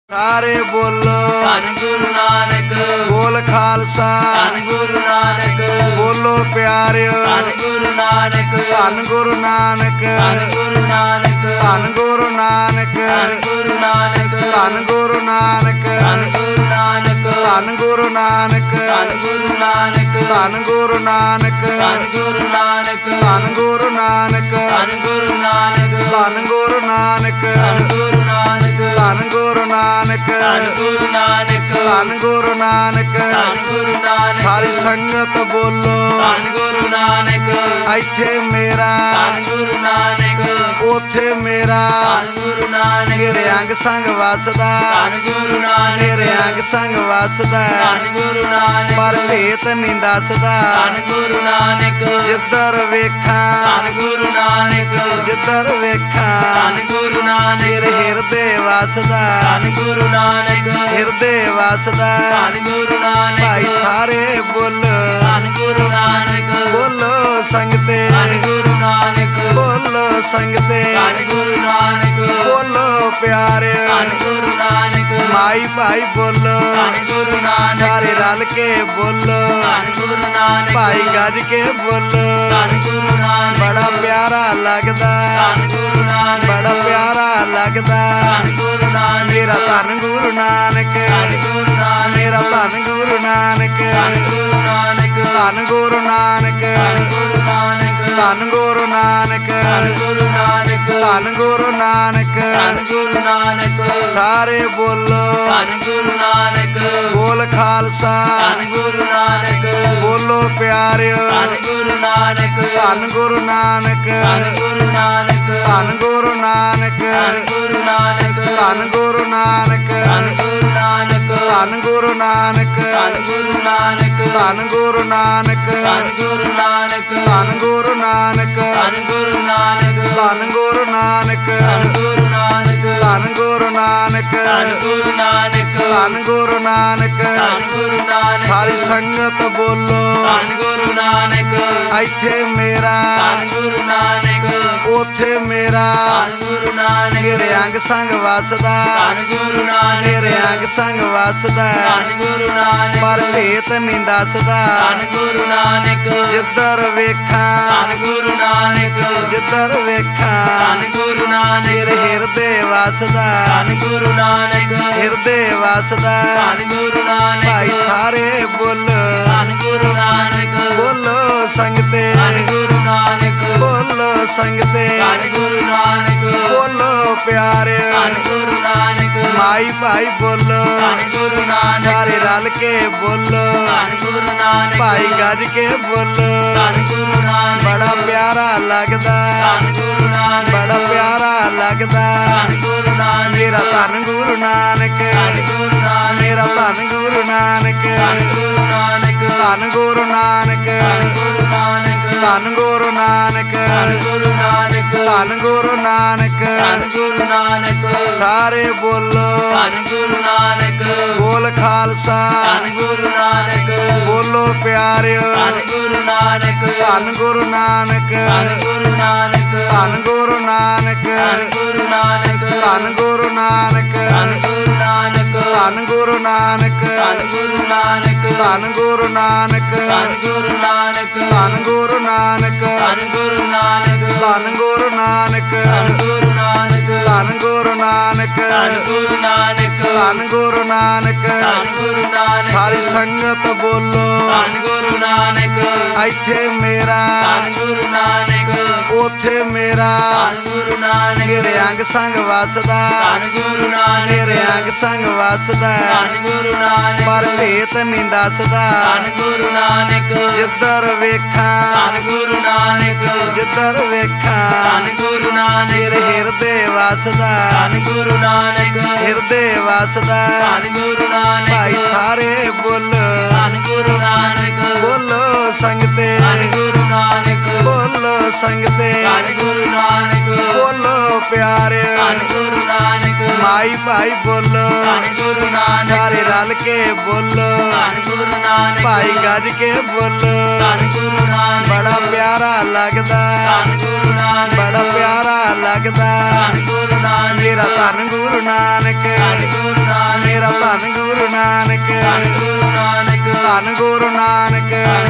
ਸਾਰੇ ਬੋਲੋ ਧੰਨ ਗੁਰੂ ਨਾਨਕ। ਬੋਲ ਖਾਲਸਾ ਧੰਨ ਗੁਰੂ ਨਾਨਕ। ਬੋਲੋ ਪਿਆਰਿਓ ਧੰਨ ਗੁਰੂ ਨਾਨਕ। ਧੰਨ ਗੁਰੂ ਨਾਨਕ ਧੰਨ ਗੁਰੂ ਨਾਨਕ। ਧੰਨ ਗੁਰੂ ਨਾਨਕ ਧੰਨ ਗੁਰੂ ਨਾਨਕ। ਧੰਨ ਗੁਰੂ ਨਾਨਕ ਧੰਨ ਗੁਰੂ ਨਾਨਕ। ਧੰਨ ਗੁਰੂ ਨਾਨਕ ਧੰਨ ਗੁਰੂ ਨਾਨਕ। ਧੰਨ ਗੁਰੂ ਨਾਨਕ ਧੰਨ ਗੁਰੂ ਨਾਨਕ। ਧੰਨ ਗੁਰੂ ਨਾਨਕ ਧੰਨ ਗੁਰੂ ਨਾਨਕ। ਧੰਨ ਗੁਰੂ ਨਾਨਕ ਧੰਨ ਗੁਰੂ ਨਾਨਕ। ਧੰਨ ਗੁਰੂ ਨਾਨਕ ਧੰਨ ਗੁਰੂ ਨਾਨਕ। ਧੰਨ ਗੁਰੂ ਨਾਨਕ ਧੰਨ ਗੁਰੂ ਨਾਨਕ। ਸਾਰੀ ਸੰਗਤ ਬੋਲੋ ਧੰਨ ਗੁਰੂ ਨਾਨਕ। ਇੱਥੇ ਮੇਰਾ ਧੰਨ ਗੁਰੂ ਨਾਨਕ। ਉੱਥੇ ਮੇਰਾ ਧੰਨ ਗੁਰੂ ਨਾਨਕ। ਮੇਰੇ ਅੰਗ ਸੰਗ ਵਸਦਾ ਧੰਨ ਗੁਰੂ ਨਾਨਕ। ਮੇਰੇ ਅੰਗ ਸੰਗ ਵਸਦਾ ਧੰਨ ਗੁਰੂ ਨਾਨਕ। ਪਰ ਭੇਤ ਨਹੀਂ ਦੱਸਦਾ ਧੰਨ ਗੁਰੂ ਨਾਨਕ। ਜਿੱਧਰ ਵੇਖਾਂ ਧੰਨ ਗੁਰੂ ਨਾਨਕ। ਜਿੱਧਰ ਵੇਖਾਂ ਧੰਨ ਗੁਰੂ ਨਾਨਕ। ਮੇਰੇ ਹਿਰਦੇ ਵਸਦਾ ਧੰਨ ਗੁਰੂ ਨਾਨਕ। ਹਿਰਦੇ ਵਸਦਾ ਧੰਨ ਗੁਰੂ ਨਾਨਕ। ਭਾਈ ਸਾਰੇ ਬੋਲੋ ਧੰਨ ਗੁਰੂ ਨਾਨਕ। ਬੋਲੋ ਸੰਗਤੇ ਧੰਨ ਗੁਰੂ ਨਾਨਕ। ਬੋਲੋ ਸੰਗਤੇ ਧੰਨ ਗੁਰੂ ਨਾਨਕ। ਬੋਲੋ ਪਿਆਰਿਓ ਧੰਨ ਗੁਰੂ ਨਾਨਕ। ਮਾਈ ਭਾਈ ਬੋਲੋ ਧੰਨ ਗੁਰੂ ਨਾਨਕ। ਸਾਰੇ ਰਲ ਕੇ ਬੋਲੋ ਧੰਨ ਗੁਰੂ ਨਾਨਕ। ਭਾਈ ਗੱਜ ਕੇ ਬੋਲੋ ਧੰਨ ਗੁਰੂ ਨਾਨਕ। ਬੜਾ ਪਿਆਰਾ ਲੱਗਦਾ ਧੰਨ ਗੁਰੂ ਨਾਨਕ। ਬੜਾ ਪਿਆਰਾ ਲੱਗਦਾ ਧੰਨ ਗੁਰੂ ਨਾਨਕ। ਮੇਰਾ ਧੰਨ ਗੁਰੂ ਨਾਨਕ ਧੰਨ ਗੁਰੂ ਨਾਨਕ। ਮੇਰਾ ਧੰਨ ਗੁਰੂ ਨਾਨਕ ਧੰਨ ਗੁਰੂ ਨਾਨਕ। ਧੰਨ ਗੁਰੂ ਨਾਨਕ ਧੰਨ ਗੁਰੂ ਨਾਨਕ। ਧੰਨ ਗੁਰੂ ਨਾਨਕ ਧੰਨ ਗੁਰੂ ਨਾਨਕ। ਧੰਨ ਗੁਰੂ ਨਾਨਕ ਧੰਨ ਗੁਰੂ ਨਾਨਕ। ਸਾਰੇ ਬੋਲੋ ਧੰਨ ਗੁਰੂ ਨਾਨਕ। ਬੋਲ ਖਾਲਸਾ ਧੰਨ ਗੁਰੂ ਨਾਨਕ। ਬੋਲੋ ਪਿਆਰਿਓ ਧੰਨ ਗੁਰੂ ਨਾਨਕ। ਧੰਨ ਗੁਰੂ ਨਾਨਕ ਧੰਨ ਗੁਰੂ ਨਾਨਕ। ਧੰਨ ਗੁਰੂ ਨਾਨਕ ਧੰਨ ਗੁਰੂ ਨਾਨਕ। ਧੰਨ ਗੁਰੂ ਨਾਨਕ ਧੰਨ ਗੁਰੂ ਨਾਨਕ। ਧੰਨ ਗੁਰੂ ਨਾਨਕ ਧੰਨ ਗੁਰੂ ਨਾਨਕ। ਧੰਨ ਗੁਰੂ ਨਾਨਕ ਧੰਨ ਗੁਰੂ ਨਾਨਕ। ਧੰਨ ਗੁਰੂ ਨਾਨਕ ਧੰਨ ਗੁਰੂ ਨਾਨਕ। ਧੰਨ ਗੁਰੂ ਨਾਨਕ ਧੰਨ ਗੁਰੂ ਨਾਨਕ। ਧੰਨ ਗੁਰੂ ਨਾਨਕ ਧੰਨ ਗੁਰੂ ਨਾਨਕ। ਧੰਨ ਗੁਰੂ ਨਾਨਕ ਧੰਨ ਗੁਰੂ ਨਾਨਕ। ਸਾਰੀ ਸੰਗਤ ਬੋਲੋ ਧੰਨ ਗੁਰੂ ਨਾਨਕ। ਇੱਥੇ ਮੇਰਾ ਧੰਨ ਗੁਰੂ ਨਾਨਕ। ਉੱਥੇ ਮੇਰਾ ਧੰਨ ਗੁਰੂ ਨਾਨਕ। ਮੇਰੇ ਅੰਗ ਸੰਗ ਵਸਦਾ ਧੰਨ ਗੁਰੂ ਨਾਨਕ। ਮੇਰੇ ਅੰਗ ਸੰਗ ਵਸਦਾ ਧੰਨ ਗੁਰੂ ਨਾਨਕ। ਪਰ ਭੇਤ ਨਹੀਂ ਦੱਸਦਾ ਧੰਨ ਗੁਰੂ ਨਾਨਕ। ਜਿੱਧਰ ਵੇਖਾਂ ਧੰਨ ਗੁਰੂ ਨਾਨਕ। ਜਿੱਧਰ ਵੇਖਾਂ ਧੰਨ ਗੁਰੂ ਨਾਨਕ। ਮੇਰੇ ਹਿਰਦੇ ਵਸਦਾ ਧੰਨ ਗੁਰੂ ਨਾਨਕ। ਹਿਰਦੇ ਵਸਦਾ ਧੰਨ ਗੁਰੂ ਨਾਨਕ। ਭਾਈ ਸਾਰੇ ਬੋਲੋ ਧੰਨ ਗੁਰੂ ਨਾਨਕ। ਬੋਲੋ ਸੰਗਤੇ ਧੰਨ ਗੁਰੂ ਨਾਨਕ। ਬੋਲੋ ਸੰਗਤੇ ਧੰਨ ਗੁਰੂ ਨਾਨਕ। ਬੋਲੋ ਪਿਆਰਿਓ ਧੰਨ ਗੁਰੂ ਨਾਨਕ। ਮਾਈ ਭਾਈ ਬੋਲੋ ਧੰਨ ਗੁਰੂ ਨਾਨਕ। ਸਾਰੇ ਰਲ ਕੇ ਬੋਲੋ ਧੰਨ ਗੁਰੂ ਨਾਨਕ। ਭਾਈ ਗੱਜ ਕੇ ਬੋਲੋ ਧੰਨ ਗੁਰੂ ਨਾਨਕ। ਬੜਾ ਪਿਆਰਾ ਲੱਗਦਾ ਧੰਨ ਗੁਰੂ ਨਾਨਕ। ਬੜਾ ਪਿਆਰਾ ਲੱਗਦਾ ਧੰਨ ਗੁਰੂ ਨਾਨਕ। ਮੇਰਾ ਧੰਨ ਗੁਰੂ ਨਾਨਕ ਧੰਨ ਗੁਰੂ ਨਾਨਕ। ਮੇਰਾ ਧੰਨ ਗੁਰੂ ਨਾਨਕ ਧੰਨ ਗੁਰੂ ਨਾਨਕ। ਧੰਨ ਗੁਰੂ ਨਾਨਕ ਧੰਨ ਗੁਰੂ ਨਾਨਕ। ਧੰਨ ਗੁਰੂ ਨਾਨਕ ਧੰਨ ਗੁਰੂ ਨਾਨਕ। ਧੰਨ ਗੁਰੂ ਨਾਨਕ ਧੰਨ ਗੁਰੂ ਨਾਨਕ। ਸਾਰੇ ਬੋਲੋ ਧੰਨ ਗੁਰੂ ਨਾਨਕ। ਬੋਲ ਖਾਲਸਾ ਧੰਨ ਗੁਰੂ ਨਾਨਕ। ਬੋਲੋ ਪਿਆਰਿਓ ਧੰਨ ਗੁਰੂ ਨਾਨਕ। ਧੰਨ ਗੁਰੂ ਨਾਨਕ ਧੰਨ ਗੁਰੂ ਨਾਨਕ। ਧੰਨ ਗੁਰੂ ਨਾਨਕ ਧੰਨ ਗੁਰੂ ਨਾਨਕ। ਧੰਨ ਗੁਰੂ ਨਾਨਕ ਧੰਨ ਗੁਰੂ ਨਾਨਕ। ਧੰਨ ਗੁਰੂ ਨਾਨਕ ਧੰਨ ਗੁਰੂ ਨਾਨਕ। ਧੰਨ ਗੁਰੂ ਨਾਨਕ ਧੰਨ ਗੁਰੂ ਨਾਨਕ। ਧੰਨ ਗੁਰੂ ਨਾਨਕ ਧੰਨ ਗੁਰੂ ਨਾਨਕ। ਧੰਨ ਗੁਰੂ ਨਾਨਕ ਧੰਨ ਗੁਰੂ ਨਾਨਕ। ਧੰਨ ਗੁਰੂ ਨਾਨਕ ਧੰਨ ਗੁਰੂ ਨਾਨਕ। ਧੰਨ ਗੁਰੂ ਨਾਨਕ ਧੰਨ ਗੁਰੂ ਨਾਨਕ। ਸਾਰੀ ਸੰਗਤ ਬੋਲੋ ਧੰਨ ਗੁਰੂ ਨਾਨਕ। ਇੱਥੇ ਮੇਰਾ ਧੰਨ ਗੁਰੂ ਨਾਨਕ। ਉੱਥੇ ਮੇਰਾ ਧੰਨ ਗੁਰੂ ਨਾਨਕ। ਮੇਰੇ ਅੰਗ ਸੰਗ ਵਸਦਾ ਧੰਨ ਗੁਰੂ ਨਾਨਕ। ਮੇਰੇ ਅੰਗ ਸੰਗ ਵਸਦਾ ਧੰਨ ਗੁਰੂ ਨਾਨਕ। ਪਰ ਭੇਤ ਨਹੀਂ ਦੱਸਦਾ ਧੰਨ ਗੁਰੂ ਨਾਨਕ। ਜਿੱਧਰ ਵੇਖਾਂ ਧੰਨ ਗੁਰੂ ਨਾਨਕ। ਜਿੱਧਰ ਵੇਖਾਂ ਧੰਨ ਗੁਰੂ ਨਾਨਕ। ਮੇਰੇ ਹਿਰਦੇ ਵਸਦਾ ਧੰਨ ਗੁਰੂ ਨਾਨਕ। ਹਿਰਦੇ ਵਸਦਾ ਧੰਨ ਗੁਰੂ ਨਾਨਕ। ਭਾਈ ਸਾਰੇ ਬੋਲੋ ਧੰਨ ਗੁਰੂ ਨਾਨਕ। ਬੋਲੋ ਸੰਗਤੇ ਧੰਨ ਗੁਰੂ ਨਾਨਕ। ਬੋਲੋ ਸੰਗਤੇ ਧੰਨ ਗੁਰੂ ਨਾਨਕ। ਬੋਲੋ ਪਿਆਰਿਓ ਧੰਨ ਗੁਰੂ ਨਾਨਕ। ਮਾਈ ਭਾਈ ਬੋਲੋ ਧੰਨ ਗੁਰੂ ਨਾਨਕ। ਸਾਰੇ ਰਲ ਕੇ ਬੋਲੋ ਧੰਨ ਗੁਰੂ ਨਾਨਕ। ਭਾਈ ਗੱਜ ਕੇ ਬੋਲੋ ਧੰਨ ਗੁਰੂ ਨਾਨਕ। ਬੜਾ ਪਿਆਰਾ ਲੱਗਦਾ ਧੰਨ ਗੁਰੂ ਨਾਨਕ। ਬੜਾ ਪਿਆਰਾ ਲੱਗਦਾ ਧੰਨ ਗੁਰੂ ਨਾਨਕ। ਮੇਰਾ ਧੰਨ ਗੁਰੂ ਨਾਨਕ ਧੰਨ ਗੁਰੂ ਨਾਨਕ। ਧੰਨ ਗੁਰੂ ਨਾਨਕ ਧੰਨ ਗੁਰੂ ਨਾਨਕ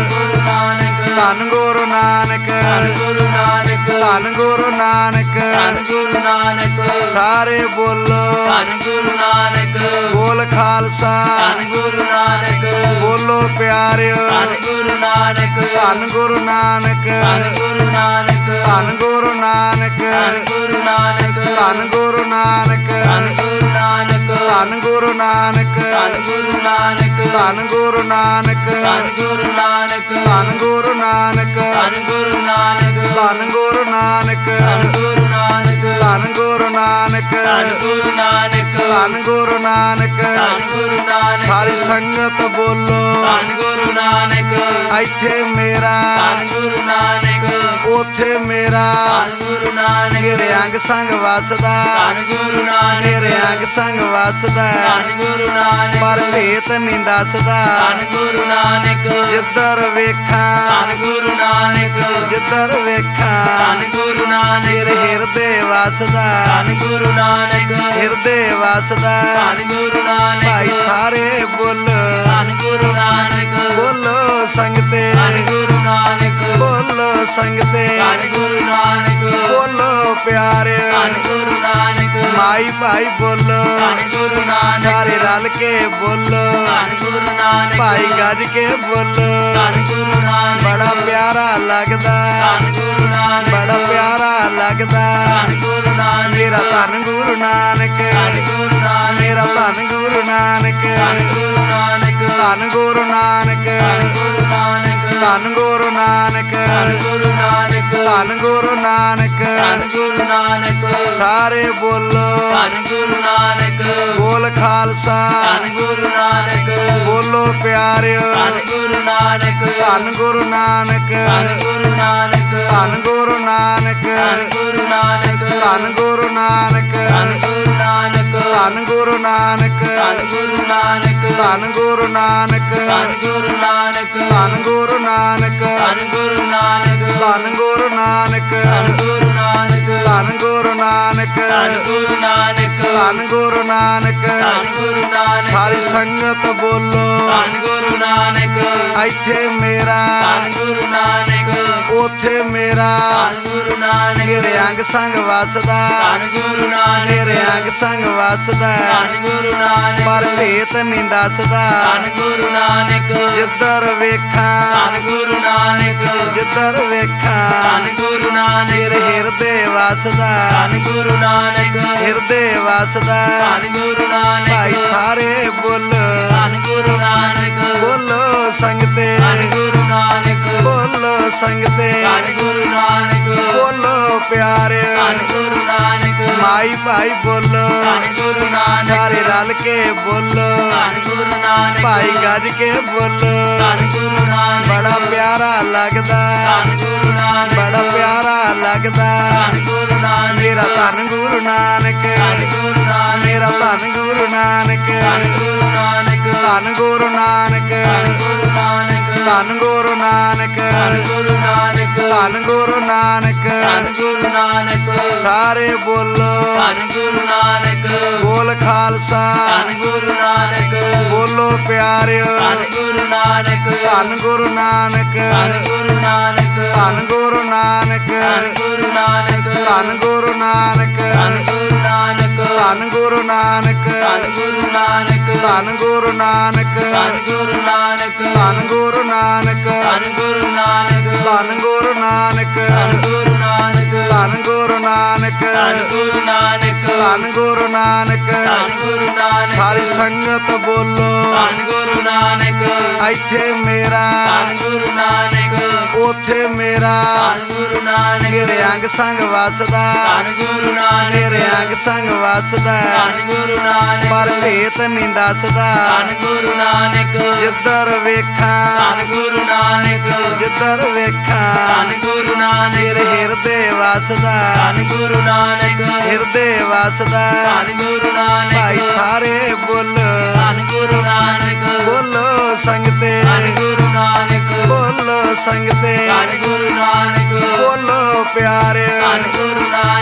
ਧੰਨ ਗੁਰੂ ਨਾਨਕ ਧੰਨ ਗੁਰੂ ਨਾਨਕ ਧੰਨ ਗੁਰੂ ਨਾਨਕ ਧੰਨ ਗੁਰੂ ਨਾਨਕ ਧੰਨ ਗੁਰੂ ਨਾਨਕ ਸਾਰੇ ਬੋਲੋ ਧੰਨ ਗੁਰੂ ਨਾਨਕ ਬੋਲ ਖਾਲਸਾ ਧੰਨ ਗੁਰੂ ਨਾਨਕ ਬੋਲੋ ਪਿਆਰਿਓ ਧੰਨ ਗੁਰੂ ਨਾਨਕ ਧੰਨ ਗੁਰੂ ਨਾਨਕ ਧੰਨ ਗੁਰੂ ਨਾਨਕ ਧੰਨ ਗੁਰੂ ਨਾਨਕ ਧੰਨ ਗੁਰੂ ਨਾਨਕ ਧੰਨ ਗੁਰੂ ਨਾਨਕ ਧੰਨ ਗੁਰੂ ਨਾਨਕ ਧੰਨ ਗੁਰੂ ਨਾਨਕ ਧੰਨ ਗੁਰੂ ਨਾਨਕ ਧੰਨ ਗੁਰੂ ਨਾਨਕ ਧੰਨ ਗੁਰੂ ਨਾਨਕ ਧੰਨ ਗੁਰੂ ਨਾਨਕ ਧੰਨ ਗੁਰੂ ਨਾਨਕ ਧੰਨ ਗੁਰੂ ਨਾਨਕ ਧੰਨ ਗੁਰੂ ਨਾਨਕ ਧੰਨ ਗੁਰੂ ਨਾਨਕ ਧੰਨ ਗੁਰੂ ਨਾਨਕ ਧੰਨ ਗੁਰੂ ਨਾਨਕ ਧੰਨ ਗੁਰੂ ਨਾਨਕ ਸਾਰੀ ਸੰਗਤ ਬੋਲੋ ਧੰਨ ਗੁਰੂ ਨਾਨਕ ਇੱਥੇ ਮੇਰਾ ਧੰਨ ਗੁਰੂ ਨਾਨਕ ਉੱਥੇ ਮੇਰਾ ਧੰਨ ਗੁਰੂ ਨਾਨਕ ਮੇਰੇ ਅੰਗ ਸੰਗ ਵਸਦਾ ਧੰਨ ਗੁਰੂ ਨਾਨਕ ਮੇਰੇ ਅੰਗ ਸੰਗ ਵਸਦਾ ਧੰਨ ਗੁਰੂ ਨਾਨਕ ਪਰ ਭੇਤ ਨਹੀਂ ਦੱਸਦਾ ਧੰਨ ਗੁਰੂ ਨਾਨਕ ਜਿੱਧਰ ਵੇਖਾਂ ਧੰਨ ਗੁਰੂ ਨਾਨਕ ਜਿੱਧਰ ਵੇਖਾਂ ਧੰਨ ਗੁਰੂ ਨਾਨਕ ਮੇਰੇ ਹਿਰਦੇ ਵਸਦਾ ਧੰਨ ਗੁਰੂ ਨਾਨਕ ਹਿਰਦੇ ਵਸਦਾ ਧੰਨ ਗੁਰੂ ਨਾਨਕ ਭਾਈ ਸਾਰੇ ਬੋਲ ਧੰਨ ਗੁਰੂ ਨਾਨਕ ਬੋਲੋ ਸੰਗਤੇ ਧੰਨ ਗੁਰੂ ਨਾਨਕ ਬੋਲੋ ਸੰਗਤੇ ਧੰਨ ਗੁਰੂ ਨਾਨਕ ਬੋਲੋ ਪਿਆਰੇ ਧੰਨ ਗੁਰੂ ਨਾਨਕ ਮਾਈ ਭਾਈ ਬੋਲੋ ਧੰਨ ਗੁਰੂ ਨਾਨਕ ਸਾਰੇ ਰਲ ਕੇ ਬੋਲੋ ਧੰਨ ਗੁਰੂ ਨਾਨਕ ਭਾਈ ਗੱਜ ਕੇ ਬੋਲੋ ਧੰਨ ਗੁਰੂ ਨਾਨਕ ਬੜਾ ਪਿਆਰਾ ਲੱਗਦਾ ਧੰਨ ਗੁਰੂ ਨਾਨਕ ਬੜਾ ਪਿਆਰਾ ਲੱਗਦਾ ਧੰਨ ਗੁਰੂ ਨਾਨਕ ਮੇਰਾ ਧੰਨ ਗੁਰੂ ਨਾਨਕ ਧੰਨ ਗੁਰੂ ਨਾਨਕ ਮੇਰਾ ਧੰਨ ਗੁਰੂ ਨਾਨਕ ਧੰਨ ਗੁਰੂ ਨਾਨਕ ਧੰਨ ਗੁਰੂ ਨਾਨਕ ਧੰਨ ਗੁਰੂ ਨਾਨਕ ਧੰਨ ਗੁਰੂ ਨਾਨਕ ਧੰਨ ਗੁਰੂ ਨਾਨਕ ਧੰਨ ਗੁਰੂ ਨਾਨਕ ਧੰਨ ਗੁਰੂ ਨਾਨਕ ਸਾਰੇ ਬੋਲੋ ਧੰਨ ਗੁਰੂ ਨਾਨਕ ਬੋਲ ਖਾਲਸਾ ਧੰਨ ਗੁਰੂ ਨਾਨਕ ਬੋਲੋ ਪਿਆਰਿਓ ਧੰਨ ਗੁਰੂ ਨਾਨਕ ਧੰਨ ਗੁਰੂ ਨਾਨਕ ਧੰਨ ਗੁਰੂ ਨਾਨਕ ਧੰਨ ਗੁਰੂ ਨਾਨਕ ਧੰਨ ਗੁਰੂ ਨਾਨਕ ਧੰਨ ਗੁਰੂ ਨਾਨਕ ਧੰਨ ਗੁਰੂ ਨਾਨਕ ਧੰਨ ਗੁਰੂ ਨਾਨਕ ਧੰਨ ਗੁਰੂ ਨਾਨਕ ਧੰਨ ਗੁਰੂ ਨਾਨਕ ਧੰਨ ਗੁਰੂ ਨਾਨਕ ਧੰਨ ਗੁਰੂ ਨਾਨਕ ਧੰਨ ਗੁਰੂ ਨਾਨਕ ਧੰਨ ਗੁਰੂ ਨਾਨਕ ਧੰਨ ਗੁਰੂ ਨਾਨਕ ਧੰਨ ਗੁਰੂ ਨਾਨਕ ਧੰਨ ਗੁਰੂ ਨਾਨਕ ਧੰਨ ਗੁਰੂ ਨਾਨਕ ਧੰਨ ਗੁਰੂ ਨਾਨਕ ਸਾਰੀ ਸੰਗਤ ਬੋਲੋ ਧੰਨ ਗੁਰੂ ਨਾਨਕ ਇੱਥੇ ਮੇਰਾ ਧੰਨ ਗੁਰੂ ਨਾਨਕ ਉੱਥੇ ਮੇਰਾ ਧੰਨ ਗੁਰੂ ਨਾਨਕ ਮੇਰੇ ਅੰਗ ਸੰਗ ਵਸਦਾ ਧੰਨ ਗੁਰੂ ਨਾਨਕ ਮੇਰੇ ਅੰਗ ਸੰਗ ਵਸਦਾ ਧੰਨ ਗੁਰੂ ਨਾਨਕ ਪਰ ਭੇਤ ਨਹੀਂ ਦੱਸਦਾ ਧੰਨ ਗੁਰੂ ਨਾਨਕ ਜਿੱਧਰ ਵੇਖਾਂ ਧੰਨ ਗੁਰੂ ਨਾਨਕ ਜਿੱਧਰ ਵੇਖਾਂ ਧੰਨ ਗੁਰੂ ਨਾਨਕ ਮੇਰੇ ਹਿਰਦੇ ਵਸਦਾ ਧੰਨ ਗੁਰੂ ਨਾਨਕ ਹਿਰਦੇ ਵਸਦਾ ਧੰਨ ਗੁਰੂ ਨਾਨਕ ਭਾਈ ਸਾਰੇ ਬੋਲ ਧੰਨ ਗੁਰੂ ਨਾਨਕ ਬੋਲੋ ਸੰਗਤੇ ਧੰਨ ਗੁਰੂ ਨਾਨਕ ਬੋਲੋ ਸੰਗਤੇ ਧੰਨ ਗੁਰੂ ਨਾਨਕ ਬੋਲੋ ਪਿਆਰੇ ਧੰਨ ਗੁਰੂ ਨਾਨਕ ਮਾਈ ਭਾਈ ਬੋਲੋ ਧੰਨ ਗੁਰੂ ਨਾਨਕ ਸਾਰੇ ਰਲ ਕੇ ਬੋਲੋ ਧੰਨ ਗੁਰੂ ਨਾਨਕ ਭਾਈ ਗੱਜ ਕੇ ਬੋਲੋ ਧੰਨ ਗੁਰੂ ਨਾਨਕ ਬੜਾ ਪਿਆਰਾ ਲੱਗਦਾ ਧੰਨ ਗੁਰੂ ਨਾਨਕ ਬੜਾ ਪਿਆਰਾ ਲੱਗਦਾ ਧੰਨ ਗੁਰੂ ਨਾਨਕ ਮੇਰਾ ਧੰਨ ਗੁਰੂ ਨਾਨਕ ਧੰਨ ਗੁਰੂ ਨਾਨਕ ਮੇਰਾ ਧੰਨ ਗੁਰੂ ਨਾਨਕ ਧੰਨ ਗੁਰੂ ਨਾਨਕ ਧੰਨ ਗੁਰੂ ਨਾਨਕ ਧੰਨ ਗੁਰੂ ਨਾਨਕ ਧੰਨ ਗੁਰੂ ਨਾਨਕ ਧੰਨ ਗੁਰੂ ਨਾਨਕ ਧੰਨ ਗੁਰੂ ਨਾਨਕ ਧੰਨ ਗੁਰੂ ਨਾਨਕ ਸਾਰੇ ਬੋਲੋ ਧੰਨ ਗੁਰੂ ਨਾਨਕ ਬੋਲ ਖਾਲਸਾ ਧੰਨ ਗੁਰੂ ਨਾਨਕ ਬੋਲੋ ਪਿਆਰਿਓ ਧੰਨ ਗੁਰੂ ਨਾਨਕ ਧੰਨ ਗੁਰੂ ਨਾਨਕ ਧੰਨ ਗੁਰੂ ਨਾਨਕ ਧੰਨ ਗੁਰੂ ਨਾਨਕ ਧੰਨ ਗੁਰੂ ਨਾਨਕ ਧੰਨ ਗੁਰੂ ਨਾਨਕ ਧੰਨ ਗੁਰੂ ਨਾਨਕ ਧੰਨ ਗੁਰੂ ਨਾਨਕ ਧੰਨ ਗੁਰੂ ਨਾਨਕ ਧੰਨ ਗੁਰੂ ਨਾਨਕ ਧੰਨ ਗੁਰੂ ਨਾਨਕ ਧੰਨ ਗੁਰੂ ਨਾਨਕ ਧੰਨ ਗੁਰੂ ਨਾਨਕ ਧੰਨ ਗੁਰੂ ਨਾਨਕ ਧੰਨ ਗੁਰੂ ਨਾਨਕ ਧੰਨ ਗੁਰੂ ਨਾਨਕ ਧੰਨ ਗੁਰੂ ਨਾਨਕ ਧੰਨ ਗੁਰੂ ਨਾਨਕ ਧੰਨ ਗੁਰੂ ਨਾਨਕ ਸਾਰੀ ਸੰਗਤ ਬੋਲੋ ਧੰਨ ਗੁਰੂ ਨਾਨਕ ਇੱਥੇ ਮੇਰਾ ਧੰਨ ਗੁਰੂ ਨਾਨਕ ਉੱਥੇ ਮੇਰਾ ਧੰਨ ਗੁਰੂ ਨਾਨਕ ਮੇਰੇ ਅੰਗ ਸੰਗ ਵਸਦਾ ਧੰਨ ਗੁਰੂ ਨਾਨਕ ਮੇਰੇ ਅੰਗ ਸੰਗ ਵਸਦਾ ਧੰਨ ਗੁਰੂ ਨਾਨਕ ਪਰ ਭੇਤ ਨਹੀਂ ਦੱਸਦਾ ਧੰਨ ਗੁਰੂ ਨਾਨਕ ਜਿੱਧਰ ਵੇਖਾਂ ਧੰਨ ਗੁਰੂ ਨਾਨਕ ਜਿੱਧਰ ਵੇਖਾਂ ਧੰਨ ਗੁਰੂ ਨਾਨਕ ਮੇਰੇ ਹਿਰਦੇ ਵਸਦਾ ਧੰਨ ਗੁਰੂ ਨਾਨਕ ਹਿਰਦੇ ਵਸਦਾ ਧੰਨ ਗੁਰੂ ਨਾਨਕ ਭਾਈ ਸਾਰੇ ਬੋਲ ਧੰਨ ਗੁਰੂ ਨਾਨਕ ਬੋਲੋ ਸੰਗਤੇ ਧੰਨ ਗੁਰੂ ਨਾਨਕ ਬੋਲੋ ਸੰਗਤੇ ਧੰਨ ਗੁਰੂ ਨਾਨਕ ਬੋਲੋ ਪਿਆਰੇ ਧੰਨ ਗੁਰੂ ਨਾਨਕ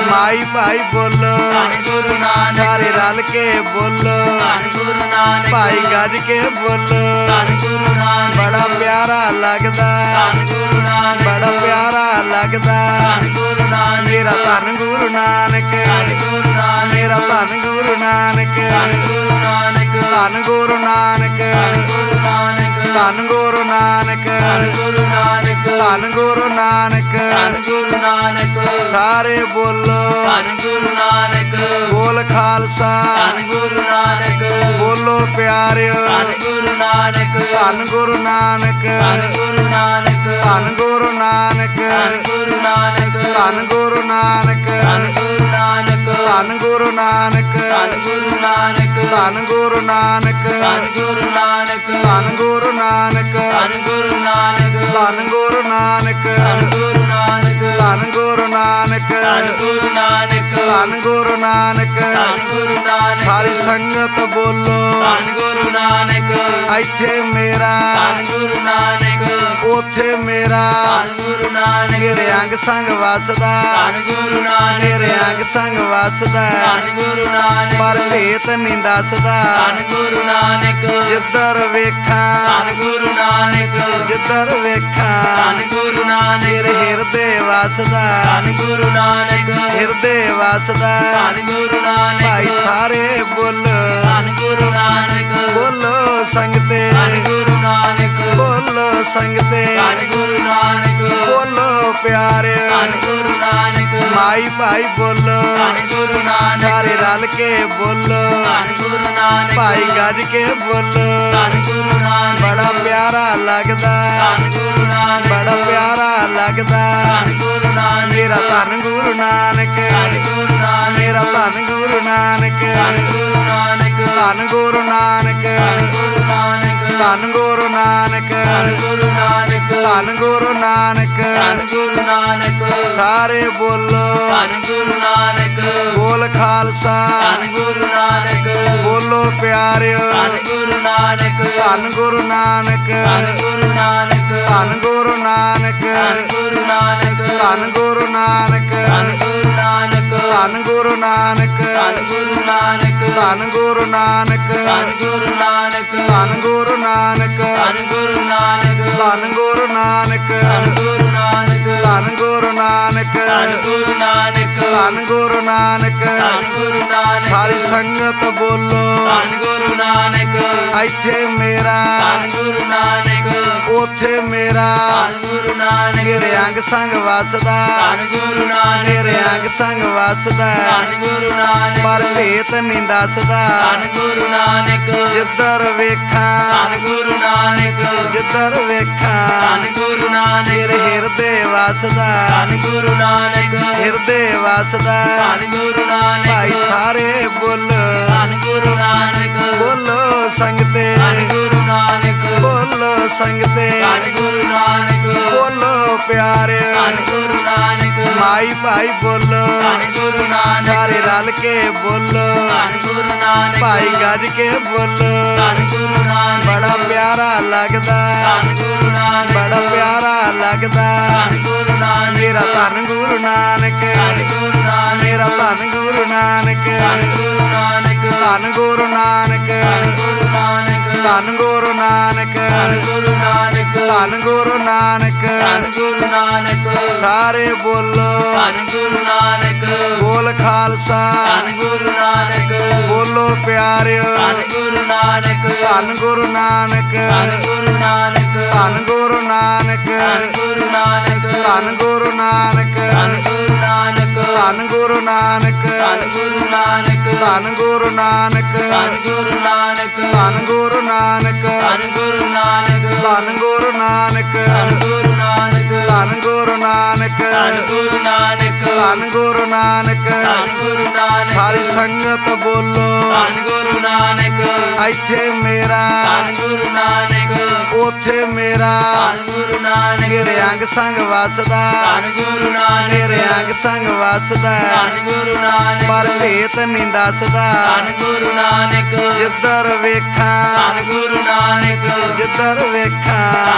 ਮਾਈ ਭਾਈ ਬੋਲੋ ਧੰਨ ਗੁਰੂ ਨਾਨਕ ਸਾਰੇ ਰਲ ਕੇ ਬੋਲੋ ਧੰਨ ਗੁਰੂ ਨਾਨਕ ਭਾਈ ਗੱਜ ਕੇ ਬੋਲੋ ਧੰਨ ਗੁਰੂ ਨਾਨਕ ਬੜਾ ਪਿਆਰਾ ਲੱਗਦਾ ਧੰਨ ਗੁਰੂ ਨਾਨਕ ਬੜਾ ਪਿਆਰਾ ਲੱਗਦਾ ਧੰਨ ਗੁਰੂ ਨਾਨਕ ਮੇਰਾ ਧੰਨ ਗੁਰੂ ਨਾਨਕ ਧੰਨ ਗੁਰੂ ਨਾਨਕ ਮੇਰਾ ਧੰਨ ਗੁਰੂ ਨਾਨਕ ਧੰਨ ਗੁਰੂ ਨਾਨਕ ਧੰਨ ਗੁਰੂ ਨਾਨਕ ਧੰਨ ਗੁਰੂ ਨਾਨਕ ਧੰਨ ਗੁਰੂ ਨਾਨਕ ਧੰਨ ਗੁਰੂ ਨਾਨਕ ਧੰਨ ਗੁਰੂ ਨਾਨਕ ਧੰਨ ਗੁਰੂ ਨਾਨਕ ਸਾਰੇ ਬੋਲੋ ਧੰਨ ਗੁਰੂ ਨਾਨਕ ਬੋਲ ਖਾਲਸਾ ਧੰਨ ਗੁਰੂ ਨਾਨਕ ਬੋਲੋ ਪਿਆਰਿਓ ਧੰਨ ਗੁਰੂ ਨਾਨਕ ਧੰਨ ਗੁਰੂ ਨਾਨਕ ਧੰਨ ਗੁਰੂ ਨਾਨਕ ਧੰਨ ਗੁਰੂ ਨਾਨਕ ਧੰਨ ਗੁਰੂ ਨਾਨਕ ਧੰਨ ਗੁਰੂ ਨਾਨਕ ਧੰਨ ਗੁਰੂ ਨਾਨਕ ਧੰਨ ਗੁਰੂ ਨਾਨਕ ਧੰਨ ਗੁਰੂ ਨਾਨਕ ਧੰਨ ਗੁਰੂ ਨਾਨਕ ਧੰਨ ਗੁਰੂ ਨਾਨਕ ਧੰਨ ਗੁਰੂ ਨਾਨਕ ਧੰਨ ਗੁਰੂ ਨਾਨਕ ਧੰਨ ਗੁਰੂ ਨਾਨਕ ਧੰਨ ਗੁਰੂ ਨਾਨਕ ਧੰਨ ਗੁਰੂ ਨਾਨਕ ਧੰਨ ਗੁਰੂ ਨਾਨਕ ਧੰਨ ਗੁਰੂ ਨਾਨਕ ਧੰਨ ਗੁਰੂ ਨਾਨਕ ਸਾਰੀ ਸੰਗਤ ਬੋਲੋ ਧੰਨ ਗੁਰੂ ਨਾਨਕ ਇੱਥੇ ਮੇਰਾ ਧੰਨ ਗੁਰੂ ਨਾਨਕ ਉੱਥੇ ਮੇਰਾ ਧੰਨ ਗੁਰੂ ਨਾਨਕ ਮੇਰੇ ਅੰਗ ਸੰਗ ਵਸਦਾ ਧੰਨ ਗੁਰੂ ਨਾਨਕ ਮੇਰੇ ਅੰਗ ਸੰਗ ਵਸਦਾ ਧੰਨ ਗੁਰੂ ਨਾਨਕ ਪਰ ਭੇਤ ਨਹੀਂ ਦੱਸਦਾ ਧੰਨ ਗੁਰੂ ਨਾਨਕ ਜਿੱਧਰ ਵੇਖਾਂ ਧੰਨ ਗੁਰੂ ਨਾਨਕ ਜਿੱਧਰ ਵੇਖਾਂ ਧੰਨ ਗੁਰੂ ਨਾਨਕ ਮੇਰੇ ਹਿਰਦੇ ਵਸਦਾ ਧੰਨ ਗੁਰੂ ਨਾਨਕ ਹਿਰਦੇ ਵਸਦਾ ਧੰਨ ਗੁਰੂ ਨਾਨਕ ਭਾਈ ਸਾਰੇ ਬੋਲ ਧੰਨ ਗੁਰੂ ਨਾਨਕ ਬੋਲੋ ਸੰਗਤੇ ਧੰਨ ਗੁਰੂ ਨਾਨਕ ਬੋਲੋ ਸੰਗਤੇ ਧੰਨ ਗੁਰੂ ਨਾਨਕ ਬੋਲੋ ਪਿਆਰੇ ਧੰਨ ਗੁਰੂ ਨਾਨਕ ਮਾਈ ਭਾਈ ਬੋਲੋ ਧੰਨ ਗੁਰੂ ਨਾਨਕ ਸਾਰੇ ਰਲ ਕੇ ਬੋਲੋ ਧੰਨ ਗੁਰੂ ਨਾਨਕ ਭਾਈ ਗੱਜ ਕੇ ਬੋਲੋ ਧੰਨ ਗੁਰੂ ਨਾਨਕ ਬੜਾ ਪਿਆਰਾ ਲੱਗਦਾ ਧੰਨ ਗੁਰੂ ਨਾਨਕ ਬੜਾ ਪਿਆਰਾ ਲੱਗਦਾ ਧੰਨ ਗੁਰੂ ਨਾਨਕ ਮੇਰਾ ਧੰਨ ਗੁਰੂ ਨਾਨਕ ਧੰਨ ਗੁਰੂ ਨਾਨਕ ਮੇਰਾ ਧੰਨ ਗੁਰੂ ਨਾਨਕ ਧੰਨ ਗੁਰੂ ਨਾਨਕ ਧੰਨ ਗੁਰੂ ਨਾਨਕ ਧੰਨ ਗੁਰੂ ਨਾਨਕ ਧੰਨ ਗੁਰੂ ਨਾਨਕ ਧੰਨ ਗੁਰੂ ਨਾਨਕ ਧੰਨ ਗੁਰੂ ਨਾਨਕ ਧੰਨ ਗੁਰੂ ਨਾਨਕ ਸਾਰੇ ਬੋਲੋ ਧੰਨ ਗੁਰੂ ਨਾਨਕ ਬੋਲ ਖਾਲਸਾ ਧੰਨ ਗੁਰੂ ਨਾਨਕ ਬੋਲੋ ਪਿਆਰਿਓ ਧੰਨ ਗੁਰੂ ਨਾਨਕ ਧੰਨ ਗੁਰੂ ਨਾਨਕ ਧੰਨ ਗੁਰੂ ਨਾਨਕ ਧੰਨ ਗੁਰੂ ਨਾਨਕ ਧੰਨ ਗੁਰੂ ਨਾਨਕ ਧੰਨ ਗੁਰੂ ਨਾਨਕ ਧੰਨ ਗੁਰੂ ਨਾਨਕ ਧੰਨ ਗੁਰੂ ਨਾਨਕ ਧੰਨ ਗੁਰੂ ਨਾਨਕ ਧੰਨ ਗੁਰੂ ਨਾਨਕ ਧੰਨ ਗੁਰੂ ਨਾਨਕ ਧੰਨ ਗੁਰੂ ਨਾਨਕ ਧੰਨ ਗੁਰੂ ਨਾਨਕ ਧੰਨ ਗੁਰੂ ਨਾਨਕ ਧੰਨ ਗੁਰੂ ਨਾਨਕ ਧੰਨ ਗੁਰੂ ਨਾਨਕ ਧੰਨ ਗੁਰੂ ਨਾਨਕ ਧੰਨ ਗੁਰੂ ਨਾਨਕ ਧੰਨ ਗੁਰੂ ਨਾਨਕ ਸਾਰੀ ਸੰਗਤ ਬੋਲੋ ਧੰਨ ਗੁਰੂ ਨਾਨਕ ਇੱਥੇ ਮੇਰਾ ਧੰਨ ਗੁਰੂ ਨਾਨਕ ਉੱਥੇ ਮੇਰਾ ਧੰਨ ਗੁਰੂ ਨਾਨਕ ਮੇਰੇ ਅੰਗ ਸੰਗ ਵਸਦਾ ਧੰਨ ਗੁਰੂ ਨਾਨਕ ਮੇਰੇ ਅੰਗ ਸੰਗ ਵਸਦਾ ਧੰਨ ਗੁਰੂ ਨਾਨਕ ਪਰ ਭੇਤ ਨਹੀਂ ਦੱਸਦਾ ਧੰਨ ਗੁਰੂ ਨਾਨਕ ਜਿੱਧਰ ਵੇਖਾਂ ਧੰਨ ਗੁਰੂ ਨਾਨਕ ਜਿੱਧਰ ਵੇਖਾਂ ਧੰਨ ਗੁਰੂ ਨਾਨਕ ਮੇਰੇ ਹਿਰਦੇ ਵਸਦਾ ਧੰਨ ਗੁਰੂ ਨਾਨਕ ਹਿਰਦੇ ਵਸਦਾ ਧੰਨ ਗੁਰੂ ਨਾਨਕ ਭਾਈ ਸਾਰੇ ਬੋਲ ਧੰਨ ਗੁਰੂ ਨਾਨਕ ਬੋਲੋ ਸੰਗਤੇ ਧੰਨ ਗੁਰੂ ਨਾਨਕ ਬੋਲੋ ਸੰਗਤੇ ਧੰਨ ਗੁਰੂ ਨਾਨਕ ਬੋਲੋ ਪਿਆਰੇ ਧੰਨ ਗੁਰੂ ਨਾਨਕ ਮਾਈ ਭਾਈ ਬੋਲੋ ਧੰਨ ਗੁਰੂ ਨਾਨਕ ਸਾਰੇ ਰਲ ਕੇ ਬੋਲੋ ਧੰਨ ਗੁਰੂ ਨਾਨਕ ਭਾਈ ਗੱਜ ਕੇ ਬੋਲੋ ਧੰਨ ਗੁਰੂ ਨਾਨਕ ਬੜਾ ਪਿਆਰਾ ਲੱਗਦਾ ਧੰਨ ਗੁਰੂ ਨਾਨਕ ਬੜਾ ਪਿਆਰਾ ਲੱਗਦਾ ਧੰਨ ਗੁਰੂ ਨਾਨਕ ਮੇਰਾ ਧੰਨ ਗੁਰੂ ਨਾਨਕ ਧੰਨ ਗੁਰੂ ਨਾਨਕ ਮੇਰਾ ਧੰਨ ਗੁਰੂ ਨਾਨਕ ਧੰਨ ਗੁਰੂ ਨਾਨਕ ਧੰਨ ਗੁਰੂ ਨਾਨਕ ਧੰਨ ਗੁਰੂ ਨਾਨਕ ਧੰਨ ਗੁਰੂ ਨਾਨਕ ਧੰਨ ਗੁਰੂ ਨਾਨਕ ਧੰਨ ਗੁਰੂ ਨਾਨਕ ਧੰਨ ਗੁਰੂ ਨਾਨਕ ਸਾਰੇ ਬੋਲੋ ਧੰਨ ਗੁਰੂ ਨਾਨਕ ਬੋਲ ਖਾਲਸਾ ਧੰਨ ਗੁਰੂ ਨਾਨਕ ਬੋਲੋ ਪਿਆਰਿਓ ਧੰਨ ਗੁਰੂ ਨਾਨਕ ਧੰਨ ਗੁਰੂ ਨਾਨਕ ਧੰਨ ਗੁਰੂ ਨਾਨਕ ਧੰਨ ਗੁਰੂ ਨਾਨਕ ਧੰਨ ਗੁਰੂ ਨਾਨਕ ਧੰਨ ਗੁਰੂ ਨਾਨਕ ਧੰਨ ਗੁਰੂ ਨਾਨਕ ਧੰਨ ਗੁਰੂ ਨਾਨਕ ਧੰਨ ਗੁਰੂ ਨਾਨਕ ਧੰਨ ਗੁਰੂ ਨਾਨਕ ਧੰਨ ਗੁਰੂ ਨਾਨਕ ਧੰਨ ਗੁਰੂ ਨਾਨਕ ਧੰਨ ਗੁਰੂ ਨਾਨਕ ਧੰਨ ਗੁਰੂ ਨਾਨਕ ਧੰਨ ਗੁਰੂ ਨਾਨਕ ਧੰਨ ਗੁਰੂ ਨਾਨਕ ਧੰਨ ਗੁਰੂ ਨਾਨਕ ਧੰਨ ਗੁਰੂ ਨਾਨਕ ਧੰਨ ਗੁਰੂ ਨਾਨਕ ਸਾਰੀ ਸੰਗਤ ਬੋਲੋ ਧੰਨ ਗੁਰੂ ਨਾਨਕ ਇੱਥੇ ਮੇਰਾ ਧੰਨ ਗੁਰੂ ਨਾਨਕ ਉੱਥੇ ਮੇਰਾ ਧੰਨ ਗੁਰੂ ਨਾਨਕ ਮੇਰੇ ਅੰਗ ਸੰਗ ਵਸਦਾ ਧੰਨ ਗੁਰੂ ਨਾਨਕ ਮੇਰੇ ਅੰਗ ਸੰਗ ਵਸਦਾ ਧੰਨ ਗੁਰੂ ਨਾਨਕ ਪਰ ਭੇਤ ਨਹੀਂ ਦੱਸਦਾ ਧੰਨ ਗੁਰੂ ਨਾਨਕ ਜਿੱਧਰ ਵੇਖਾਂ ਧੰਨ ਗੁਰੂ ਨਾਨਕ ਜਿੱਧਰ ਵੇਖਾਂ ਧੰਨ ਗੁਰੂ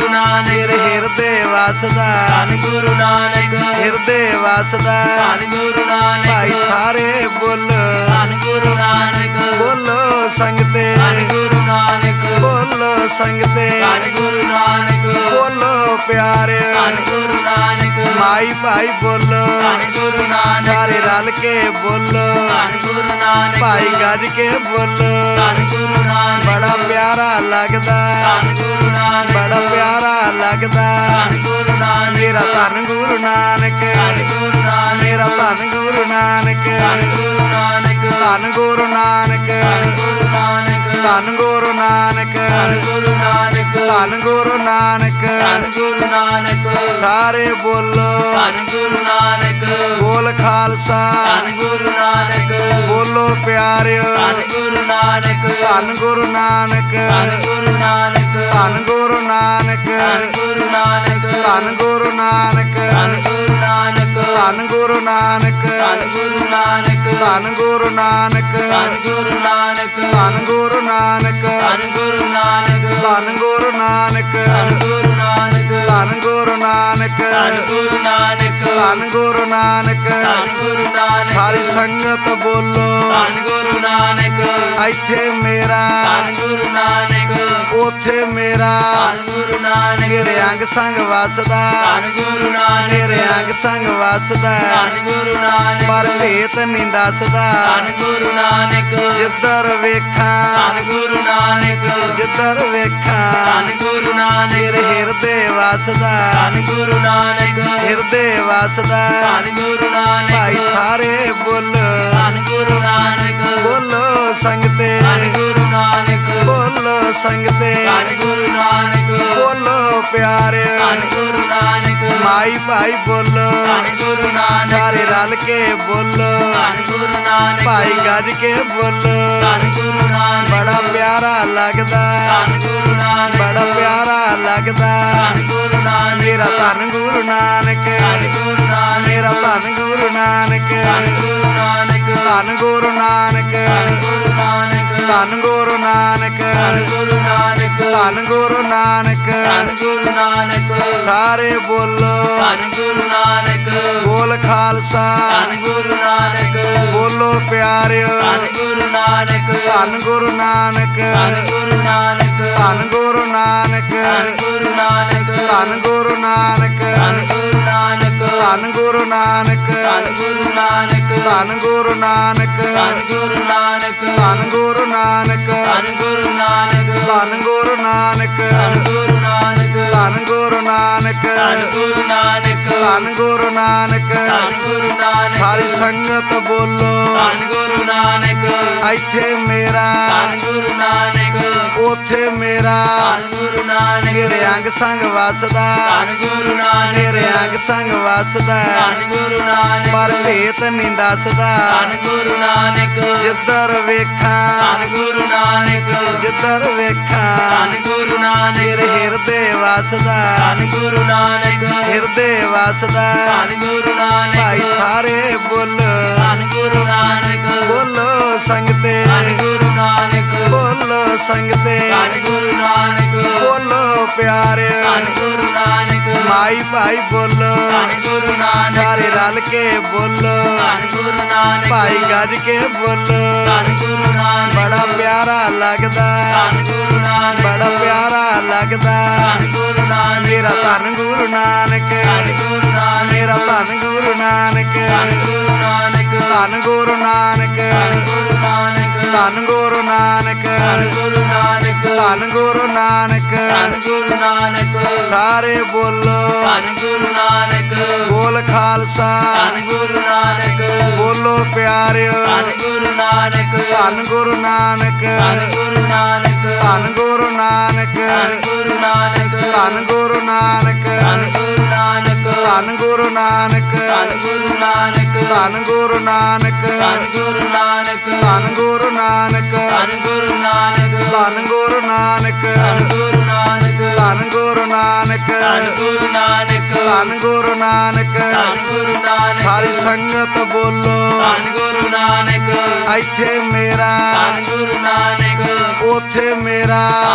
ਗੁਰੂ ਨਾਨਕ ਮੇਰੇ ਹਿਰਦੇ ਵਸਦਾ ਧੰਨ ਗੁਰੂ ਨਾਨਕ ਹਿਰਦੇ ਵਸਦਾ ਧੰਨ ਗੁਰੂ ਨਾਨਕ ਭਾਈ ਸਾਰੇ ਬੋਲੋ ਧੰਨ ਗੁਰੂ ਨਾਨਕ ਬੋਲੋ ਸੰਗਤੇ ਧੰਨ ਗੁਰੂ ਨਾਨਕ ਬੋਲੋ ਸੰਗਤੇ ਧੰਨ ਗੁਰੂ ਨਾਨਕ ਬੋਲੋ ਪਿਆਰੇ ਧੰਨ ਗੁਰੂ ਨਾਨਕ ਮਾਈ ਭਾਈ ਬੋਲੋ ਧੰਨ ਗੁਰੂ ਨਾਨਕ ਸਾਰੇ ਰਲ ਕੇ ਬੋਲੋ ਧੰਨ ਗੁਰੂ ਨਾਨਕ ਭਾਈ ਗੱਜ ਕੇ ਬੋਲੋ ਧੰਨ ਗੁਰੂ ਨਾਨਕ ਬੜਾ ਪਿਆਰਾ ਲੱਗਦਾ ਧੰਨ ਗੁਰੂ ਨਾਨਕ ਬੜਾ ਪਿਆਰਾ ਲੱਗਦਾ ਧੰਨ ਗੁਰੂ ਨਾਨਕ ਮੇਰਾ ਧੰਨ ਗੁਰੂ ਨਾਨਕ ਧੰਨ ਗੁਰੂ ਨਾਨਕ ਮੇਰਾ ਧੰਨ ਗੁਰੂ ਨਾਨਕ ਧੰਨ ਗੁਰੂ ਨਾਨਕ ਧੰਨ ਗੁਰੂ ਨਾਨਕ ਧੰਨ ਗੁਰੂ ਨਾਨਕ ਧੰਨ ਗੁਰੂ ਨਾਨਕ ਧੰਨ ਗੁਰੂ ਨਾਨਕ ਧੰਨ ਗੁਰੂ ਨਾਨਕ ਧੰਨ ਗੁਰੂ ਨਾਨਕ ਸਾਰੇ ਬੋਲੋ ਧੰਨ ਗੁਰੂ ਨਾਨਕ ਬੋਲ ਖਾਲਸਾ ਧੰਨ ਗੁਰੂ ਨਾਨਕ ਬੋਲੋ ਪਿਆਰਿਓ ਧੰਨ ਗੁਰੂ ਨਾਨਕ ਧੰਨ ਗੁਰੂ ਨਾਨਕ ਧੰਨ ਗੁਰੂ ਨਾਨਕ ਧੰਨ ਗੁਰੂ ਨਾਨਕ ਧੰਨ ਗੁਰੂ ਨਾਨਕ ਧੰਨ ਗੁਰੂ ਨਾਨਕ ਧੰਨ ਗੁਰੂ ਨਾਨਕ ਧੰਨ ਗੁਰੂ ਨਾਨਕ ਧੰਨ ਗੁਰੂ ਨਾਨਕ ਧੰਨ ਗੁਰੂ ਨਾਨਕ ਧੰਨ ਗੁਰੂ ਨਾਨਕ ਧੰਨ ਗੁਰੂ ਨਾਨਕ ਧੰਨ ਗੁਰੂ ਨਾਨਕ ਧੰਨ ਗੁਰੂ ਨਾਨਕ ਧੰਨ ਗੁਰੂ ਨਾਨਕ ਧੰਨ ਗੁਰੂ ਨਾਨਕ ਧੰਨ ਗੁਰੂ ਨਾਨਕ ਧੰਨ ਗੁਰੂ ਨਾਨਕ ਧੰਨ ਗੁਰੂ ਨਾਨਕ ਸਾਰੀ ਸੰਗਤ ਬੋਲੋ ਧੰਨ ਗੁਰੂ ਨਾਨਕ ਇੱਥੇ ਮੇਰਾ ਧੰਨ ਗੁਰੂ ਨਾਨਕ ਉੱਥੇ ਮੇਰਾ ਧੰਨ ਗੁਰੂ ਨਾਨਕ ਮੇਰੇ ਅੰਗ ਸੰਗ ਵਸਦਾ ਧੰਨ ਗੁਰੂ ਨਾਨਕ ਮੇਰੇ ਅੰਗ ਸੰਗ ਵਸਦਾ ਧੰਨ ਗੁਰੂ ਨਾਨਕ ਪਰ ਭੇਤ ਨਹੀਂ ਦੱਸਦਾ ਧੰਨ ਗੁਰੂ ਨਾਨਕ ਜਿੱਧਰ ਵੇਖਾਂ ਧੰਨ ਗੁਰੂ ਨਾਨਕ ਜਿੱਧਰ ਵੇਖਾਂ ਧੰਨ ਗੁਰੂ ਨਾਨਕ ਮੇਰੇ ਹਿਰਦੇ ਵਸਦਾ ਧੰਨ ਗੁਰੂ ਨਾਨਕ ਹਿਰਦੇ ਵਸਦਾ ਧੰਨ ਗੁਰੂ ਨਾਨਕ ਭਾਈ ਸਾਰੇ ਬੋਲੋ ਧੰਨ ਗੁਰੂ ਨਾਨਕ ਬੋਲੋ ਸੰਗਤੇ ਧੰਨ ਗੁਰੂ ਨਾਨਕ ਬੋਲੋ ਸੰਗਤੇ ਧੰਨ ਗੁਰੂ ਨਾਨਕ ਬੋਲੋ ਪਿਆਰੇ ਧੰਨ ਗੁਰੂ ਨਾਨਕ ਮਾਈ ਭਾਈ ਬੋਲੋ ਧੰਨ ਗੁਰੂ ਨਾਨਕ ਸਾਰੇ ਰਲ ਕੇ ਬੋਲੋ ਧੰਨ ਗੁਰੂ ਨਾਨਕ ਭਾਈ ਗੱਜ ਕੇ ਬੋਲੋ ਧੰਨ ਗੁਰੂ ਨਾਨਕ ਬੜਾ ਪਿਆਰਾ ਲੱਗਦਾ ਧੰਨ ਗੁਰੂ ਨਾਨਕ ਬੜਾ ਪਿਆਰਾ ਲੱਗਦਾ ਧੰਨ ਗੁਰੂ ਨਾਨਕ ਮੇਰਾ ਧੰਨ ਗੁਰੂ ਨਾਨਕ ਧੰਨ ਗੁਰੂ ਨਾਨਕ ਮੇਰਾ ਧੰਨ ਗੁਰੂ ਨਾਨਕ ਧੰਨ ਗੁਰੂ ਨਾਨਕ ਧੰਨ ਗੁਰੂ ਨਾਨਕ ਧੰਨ ਗੁਰੂ ਨਾਨਕ ਧੰਨ ਗੁਰੂ ਨਾਨਕ ਧੰਨ ਗੁਰੂ ਨਾਨਕ ਧੰਨ ਗੁਰੂ ਨਾਨਕ ਧੰਨ ਗੁਰੂ ਨਾਨਕ ਸਾਰੇ ਬੋਲੋ ਧੰਨ ਗੁਰੂ ਨਾਨਕ ਬੋਲ ਖਾਲਸਾ ਧੰਨ ਗੁਰੂ ਨਾਨਕ ਬੋਲੋ ਪਿਆਰਿਓ ਧੰਨ ਗੁਰੂ ਨਾਨਕ ਧੰਨ ਗੁਰੂ ਨਾਨਕ ਧੰਨ ਗੁਰੂ ਨਾਨਕ ਧੰਨ ਗੁਰੂ ਨਾਨਕ ਧੰਨ ਗੁਰੂ ਨਾਨਕ ਧੰਨ ਗੁਰੂ ਨਾਨਕ ਧੰਨ ਗੁਰੂ ਨਾਨਕ ਧੰਨ ਗੁਰੂ ਨਾਨਕ ਧੰਨ ਗੁਰੂ ਨਾਨਕ ਧੰਨ ਗੁਰੂ ਨਾਨਕ ਧੰਨ ਗੁਰੂ ਨਾਨਕ ਧੰਨ ਗੁਰੂ ਨਾਨਕ ਧੰਨ ਗੁਰੂ ਨਾਨਕ ਧੰਨ ਗੁਰੂ ਨਾਨਕ ਧੰਨ ਗੁਰੂ ਨਾਨਕ ਧੰਨ ਗੁਰੂ ਨਾਨਕ ਧੰਨ ਗੁਰੂ ਨਾਨਕ ਧੰਨ ਗੁਰੂ ਨਾਨਕ ਧੰਨ ਗੁਰੂ ਨਾਨਕ ਸਾਰੀ ਸੰਗਤ ਬੋਲੋ ਧੰਨ ਗੁਰੂ ਨਾਨਕ ਇੱਥੇ ਮੇਰਾ ਧੰਨ ਗੁਰੂ ਨਾਨਕ ਉੱਥੇ ਮੇਰਾ ਧੰਨ ਗੁਰੂ ਨਾਨਕ ਮੇਰੇ ਅੰਗ ਸੰਗ ਵਸਦਾ ਧੰਨ ਗੁਰੂ ਨਾਨਕ ਮੇਰੇ ਅੰਗ ਸੰਗ ਵਸਦਾ ਧੰਨ ਗੁਰੂ ਨਾਨਕ ਪਰ ਭੇਤ ਨਹੀਂ ਦੱਸਦਾ ਧੰਨ ਗੁਰੂ ਨਾਨਕ ਜਿੱਧਰ ਵੇਖਾਂ ਧੰਨ ਗੁਰੂ ਨਾਨਕ ਜਿੱਧਰ ਵੇਖਾਂ ਧੰਨ ਗੁਰੂ ਨਾਨਕ ਮੇਰੇ ਹਿਰਦੇ ਵਸਦਾ ਧੰਨ ਗੁਰੂ ਨਾਨਕ ਹਿਰਦੇ ਵਸਦਾ ਧੰਨ ਗੁਰੂ ਨਾਨਕ ਭਾਈ ਸਾਰੇ ਬੋਲੋ ਧੰਨ ਗੁਰੂ ਨਾਨਕ ਬੋਲੋ ਸੰਗਤੇ ਧੰਨ ਗੁਰੂ ਨਾਨਕ ਬੋਲੋ ਸੰਗਤੇ ਧੰਨ ਗੁਰੂ ਨਾਨਕ ਬੋਲੋ ਪਿਆਰੇ ਧੰਨ ਗੁਰੂ ਨਾਨਕ ਮਾਈ ਭਾਈ ਬੋਲੋ ਧੰਨ ਗੁਰੂ ਨਾਨਕ ਸਾਰੇ ਰਲ ਕੇ ਬੋਲੋ ਧੰਨ ਗੁਰੂ ਨਾਨਕ ਭਾਈ ਗੱਜ ਕੇ ਬੋਲੋ ਧੰਨ ਗੁਰੂ ਨਾਨਕ ਬੜਾ ਪਿਆਰਾ ਲੱਗਦਾ ਧੰਨ ਗੁਰੂ ਨਾਨਕ ਬੜਾ ਪਿਆਰਾ ਲੱਗਦਾ ਧੰਨ ਗੁਰੂ ਨਾਨਕ ਮੇਰਾ ਧੰਨ ਗੁਰੂ ਨਾਨਕ ਧੰਨ ਗੁਰੂ ਨਾਨਕ ਮੇਰਾ ਧੰਨ ਗੁਰੂ ਨਾਨਕ ਧੰਨ ਗੁਰੂ ਨਾਨਕ ਧੰਨ ਗੁਰੂ ਨਾਨਕ ਧੰਨ ਗੁਰੂ ਨਾਨਕ ਧੰਨ ਗੁਰੂ ਨਾਨਕ ਧੰਨ ਗੁਰੂ ਨਾਨਕ ਧੰਨ ਗੁਰੂ ਨਾਨਕ ਧੰਨ ਗੁਰੂ ਨਾਨਕ ਸਾਰੇ ਬੋਲੋ ਧੰਨ ਗੁਰੂ ਨਾਨਕ ਬੋਲ ਖਾਲਸਾ ਧੰਨ ਗੁਰੂ ਨਾਨਕ ਬੋਲੋ ਪਿਆਰਿਓ ਧੰਨ ਗੁਰੂ ਨਾਨਕ ਧੰਨ ਗੁਰੂ ਨਾਨਕ ਧੰਨ ਗੁਰੂ ਨਾਨਕ ਧੰਨ ਗੁਰੂ ਨਾਨਕ ਧੰਨ ਗੁਰੂ ਨਾਨਕ ਧੰਨ ਗੁਰੂ ਨਾਨਕ ਧੰਨ ਗੁਰੂ ਨਾਨਕ ਧੰਨ ਗੁਰੂ ਨਾਨਕ ਧੰਨ ਗੁਰੂ ਨਾਨਕ ਧੰਨ ਗੁਰੂ ਨਾਨਕ ਧੰਨ ਗੁਰੂ ਨਾਨਕ ਧੰਨ ਗੁਰੂ ਨਾਨਕ ਧੰਨ ਗੁਰੂ ਨਾਨਕ ਧੰਨ ਗੁਰੂ ਨਾਨਕ ਧੰਨ ਗੁਰੂ ਨਾਨਕ ਧੰਨ ਗੁਰੂ ਨਾਨਕ ਧੰਨ ਗੁਰੂ ਨਾਨਕ ਧੰਨ ਗੁਰੂ ਨਾਨਕ ਧੰਨ ਗੁਰੂ ਨਾਨਕ ਸਾਰੀ ਸੰਗਤ ਬੋਲੋ ਧੰਨ ਗੁਰੂ ਨਾਨਕ ਇੱਥੇ ਮੇਰਾ ਧੰਨ ਗੁਰੂ ਨਾਨਕ ਉੱਥੇ ਮੇਰਾ ਧੰਨ ਗੁਰੂ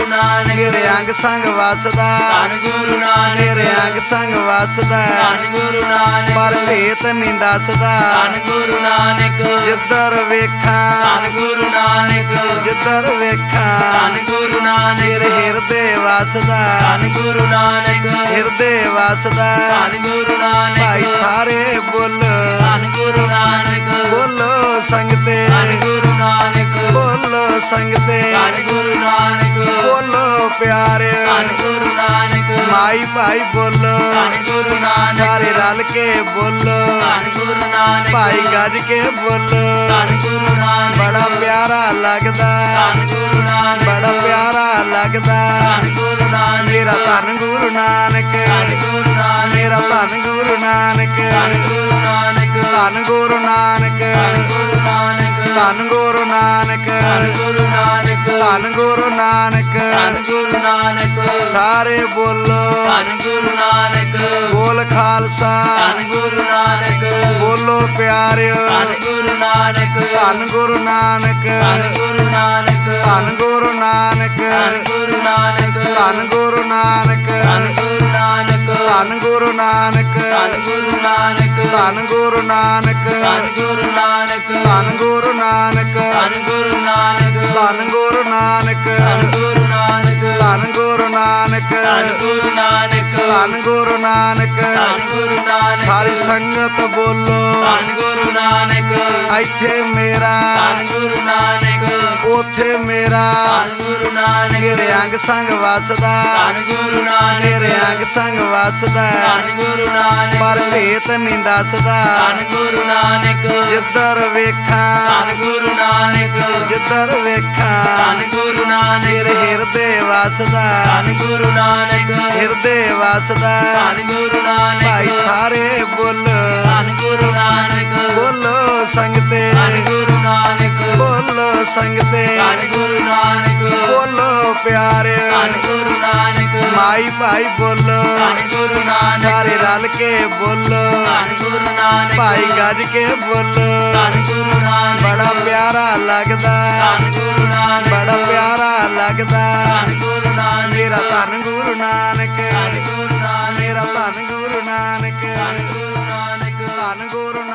ਗੁਰੂ ਨਾਨਕ ਮੇਰੇ ਅੰਗ ਸੰਗ ਵਸਦਾ ਧੰਨ ਗੁਰੂ ਨਾਨਕ ਮੇਰੇ ਅੰਗ ਸੰਗ ਵਸਦਾ ਧੰਨ ਗੁਰੂ ਨਾਨਕ ਪਰ ਭੇਤ ਨਹੀਂ ਦੱਸਦਾ ਧੰਨ ਗੁਰੂ ਨਾਨਕ ਜਿੱਧਰ ਵੇਖਾਂ ਧੰਨ ਗੁਰੂ ਨਾਨਕ ਜਿੱਧਰ ਵੇਖਾਂ ਧੰਨ ਗੁਰੂ ਨਾਨਕ ਮੇਰੇ ਹਿਰਦੇ ਵਸਦਾ ਧੰਨ ਗੁਰੂ ਨਾਨਕ ਹਿਰਦੇ ਵਸਦਾ ਧੰਨ ਗੁਰੂ ਨਾਨਕ ਭਾਈ ਸਾਰੇ ਬੋਲੋ ਧੰਨ ਗੁਰੂ ਨਾਨਕ ਬੋਲੋ ਸੰਗਤੇ ਧੰਨ ਗੁਰੂ ਨਾਨਕ ਬੋਲੋ ਸੰਗਤੇ ਧੰਨ ਗੁਰੂ ਨਾਨਕ ਬੋਲੋ ਪਿਆਰਿਓ ਧੰਨ ਗੁਰੂ ਨਾਨਕ ਮਾਈ ਭਾਈ ਬੋਲੋ ਧੰਨ ਗੁਰੂ ਨਾਨਕ ਸਾਰੇ ਰਲ ਕੇ ਬੋਲੋ ਧੰਨ ਗੁਰੂ ਨਾਨਕ ਭਾਈ ਗੱਜ ਕੇ ਬੋਲੋ ਧੰਨ ਗੁਰੂ ਨਾਨਕ ਬੜਾ ਪਿਆਰਾ ਲੱਗਦਾ ਧੰਨ ਗੁਰੂ ਨਾਨਕ ਬੜਾ ਪਿਆਰਾ ਲੱਗਦਾ ਧੰਨ ਗੁਰੂ ਨਾਨਕ ਮੇਰਾ ਧੰਨ ਗੁਰੂ ਨਾਨਕ ਧੰਨ ਗੁਰੂ ਨਾਨਕ ਮੇਰਾ ਧੰਨ ਗੁਰੂ ਨਾਨਕ ਧੰਨ ਗੁਰੂ ਨਾਨਕ ਧੰਨ ਗੁਰੂ ਨਾਨਕ ਧੰਨ ਗੁਰੂ ਨਾਨਕ ਧੰਨ ਗੁਰੂ ਨਾਨਕ ਧੰਨ ਗੁਰੂ ਨਾਨਕ ਧੰਨ ਗੁਰੂ ਨਾਨਕ ਧੰਨ ਗੁਰੂ ਨਾਨਕ ਸਾਰੇ ਬੋਲੋ ਧੰਨ ਗੁਰੂ ਨਾਨਕ ਬੋਲ ਖਾਲਸਾ ਧੰਨ ਗੁਰੂ ਨਾਨਕ ਬੋਲੋ ਪਿਆਰਿਓ ਧੰਨ ਗੁਰੂ ਨਾਨਕ ਧੰਨ ਗੁਰੂ ਨਾਨਕ ਧੰਨ ਗੁਰੂ ਨਾਨਕ ਧੰਨ ਗੁਰੂ ਨਾਨਕ ਧੰਨ ਗੁਰੂ ਨਾਨਕ ਧੰਨ ਗੁਰੂ ਨਾਨਕ ਧੰਨ ਗੁਰੂ ਨਾਨਕ ਧੰਨ ਗੁਰੂ ਨਾਨਕ ਧੰਨ ਗੁਰੂ ਨਾਨਕ ਧੰਨ ਗੁਰੂ ਨਾਨਕ ਧੰਨ ਗੁਰੂ ਨਾਨਕ ਧੰਨ ਗੁਰੂ ਨਾਨਕ ਧੰਨ ਗੁਰੂ ਨਾਨਕ ਧੰਨ ਗੁਰੂ ਨਾਨਕ ਧੰਨ ਗੁਰੂ ਨਾਨਕ ਧੰਨ ਗੁਰੂ ਨਾਨਕ ਧੰਨ ਗੁਰੂ ਨਾਨਕ ਧੰਨ ਗੁਰੂ ਨਾਨਕ ਧੰਨ ਗੁਰੂ ਨਾਨਕ ਸਾਰੀ ਸੰਗਤ ਬੋਲੋ ਧੰਨ ਗੁਰੂ ਨਾਨਕ ਇੱਥੇ ਮੇਰਾ ਧੰਨ ਗੁਰੂ ਨਾਨਕ ਉੱਥੇ ਮੇਰਾ ਧੰਨ ਗੁਰੂ ਨਾਨਕ ਮੇਰੇ ਅੰਗ ਸੰਗ ਵਸਦਾ ਧੰਨ ਗੁਰੂ ਨਾਨਕ ਮੇਰੇ ਅੰਗ ਸੰਗ ਵਸਦਾ ਧੰਨ ਗੁਰੂ ਨਾਨਕ ਪਰ ਭੇਤ ਨਹੀਂ ਦੱਸਦਾ ਧੰਨ ਗੁਰੂ ਨਾਨਕ ਜਿੱਧਰ ਵੇਖਾਂ ਧੰਨ ਗੁਰੂ ਨਾਨਕ ਜਿੱਧਰ ਵੇਖਾਂ ਧੰਨ ਗੁਰੂ ਨਾਨਕ ਮੇਰੇ ਹਿਰਦੇ ਵਸਦਾ ਧੰਨ ਗੁਰੂ ਨਾਨਕ ਹਿਰਦੇ ਵਸਦਾ ਧੰਨ ਗੁਰੂ ਨਾਨਕ ਭਾਈ ਸਾਰੇ ਬੋਲੋ ਧੰਨ ਗੁਰੂ ਨਾਨਕ ਬੋਲੋ ਸੰਗਤੇ ਧੰਨ ਗੁਰੂ ਨਾਨਕ ਬੋਲੋ ਸੰਗਤੇ ਧੰਨ ਗੁਰੂ ਨਾਨਕ ਬੋਲੋ ਪਿਆਰਿਓ ਧੰਨ ਗੁਰੂ ਨਾਨਕ ਮਾਈ ਭਾਈ ਬੋਲੋ ਧੰਨ ਗੁਰੂ ਨਾਨਕ ਸਾਰੇ ਰਲ ਕੇ ਬੋਲੋ ਧੰਨ ਗੁਰੂ ਨਾਨਕ ਭਾਈ ਗੱਜ ਕੇ ਬੋਲੋ ਧੰਨ ਗੁਰੂ ਨਾਨਕ ਬੜਾ ਪਿਆਰਾ ਲੱਗਦਾ ਧੰਨ ਗੁਰੂ ਨਾਨਕ ਬੜਾ ਪਿਆਰਾ ਲੱਗਦਾ ਧੰਨ ਗੁਰੂ ਨਾਨਕ ਮੇਰਾ ਧੰਨ ਗੁਰੂ ਨਾਨਕ ਧੰਨ ਗੁਰੂ ਨਾਨਕ ਮੇਰਾ ਧੰਨ ਗੁਰੂ ਨਾਨਕ ਧੰਨ ਗੁਰੂ ਨਾਨਕ ਧੰਨ ਗੁਰੂ